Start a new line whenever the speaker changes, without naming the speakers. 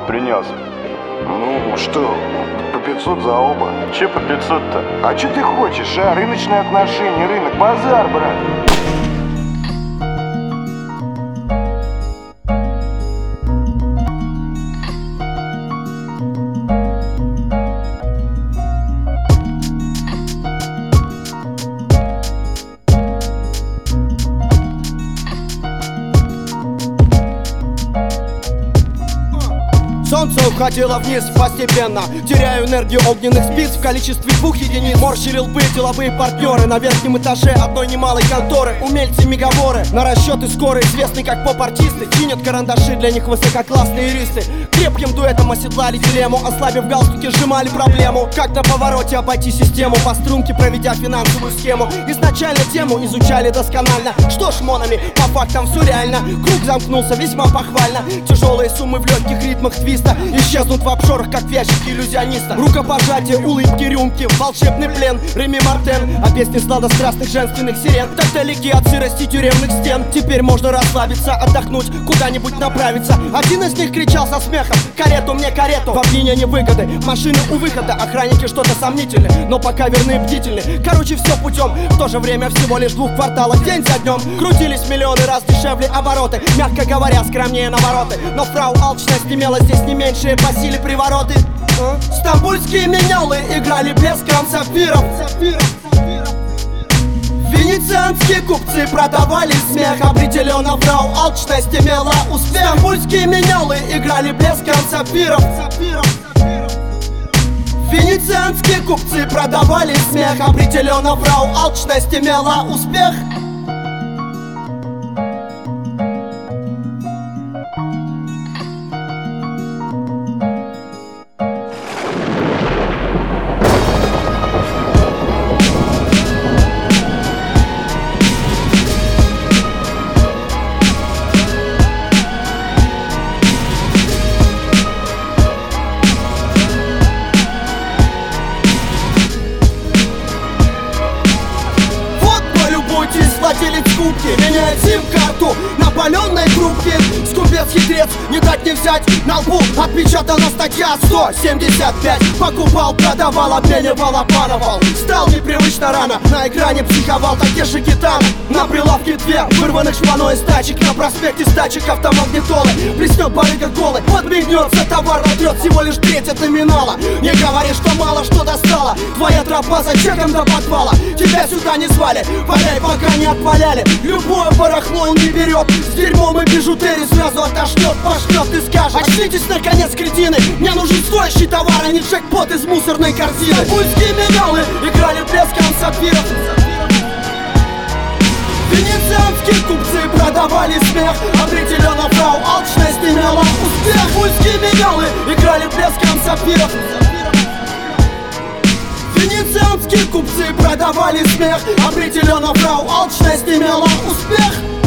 принес?
Ну что, по 500 за оба.
Че по 500-то?
А че ты хочешь, а? Рыночные отношения, рынок, базар, брат.
Солнце уходило вниз постепенно. Теряю энергию огненных спиц в количестве 2 единиц. Морщили лбы деловые партнеры на верхнем этаже одной немалой конторы. Умельцы-мегаворы на расчеты скоро известны как поп-артисты. Чинят карандаши, для них высококлассные юристы. Крепким дуэтом оседлали дилемму, ослабив галстуки, сжимали проблему. Как на повороте обойти систему, по струнке проведя финансовую схему. Изначально тему изучали досконально. Что ж, монами, по фактам все реально. Круг замкнулся весьма похвально. Тяжелые суммы в легких ритмах твиста исчезнут в обшорах, как в ящике иллюзиониста. Рукопожатие, улыбки, рюмки, волшебный плен, Реми Мартен, а песни сладострастных женственных сирен так далеки от сырости тюремных стен. Теперь можно расслабиться, отдохнуть, куда-нибудь направиться. Один из них кричал со смехом: карету мне, карету! В обвинении выгоды, машины у выхода, охранники что-то сомнительны, но пока верны и бдительны. Короче, все путем, в то же время всего лишь 2 кварталов день за днем. Крутились миллионы раз дешевле обороты, мягко говоря, скромнее навороты. Но фрау алчность имела здесь не меньшие по силе привороты. Стамбульские менялы играли блеском сапфиров. Венецианские купцы продавали смех. Определенно фрау алчность имела успех. Стамбульские менялы играли блеском сапфиров. Венецианские купцы продавали смех. Определенно фрау алчность имела успех. Владелец кубки меняет сим-карту на паленой трубке. Скупец-хитрец, не дать не взять. На лбу отпечатана статья 175. Покупал, продавал, обменивал, обманывал. Стал непривычно рано, на экране психовал. Так же гитара, на прилавке 2 вырванных шпаной из тачек. На проспекте стачек автомагнитолы. Плеснет барыга голый, подмигнется, товар натрет всего лишь треть от номинала. Не говори, что мало что достало. Твоя тропа за чеком до подвала. Тебя сюда не звали, валяй, пока не отваляли. Любое барахло он не берет. С дерьмом и бижутерией сразу отошнет, пошлет и скажет: очнитесь наконец, кретины, мне нужен стоящий товар, а не джекпот из мусорной корзины. Стамбульские менялы играли блеском сапфиров. Венецианские купцы продавали смех. Определенно фрау алчность имела успех. Стамбульские менялы играли блеском сапфиров. Венецианские купцы продавали смех. Определенно фрау алчность имела успех.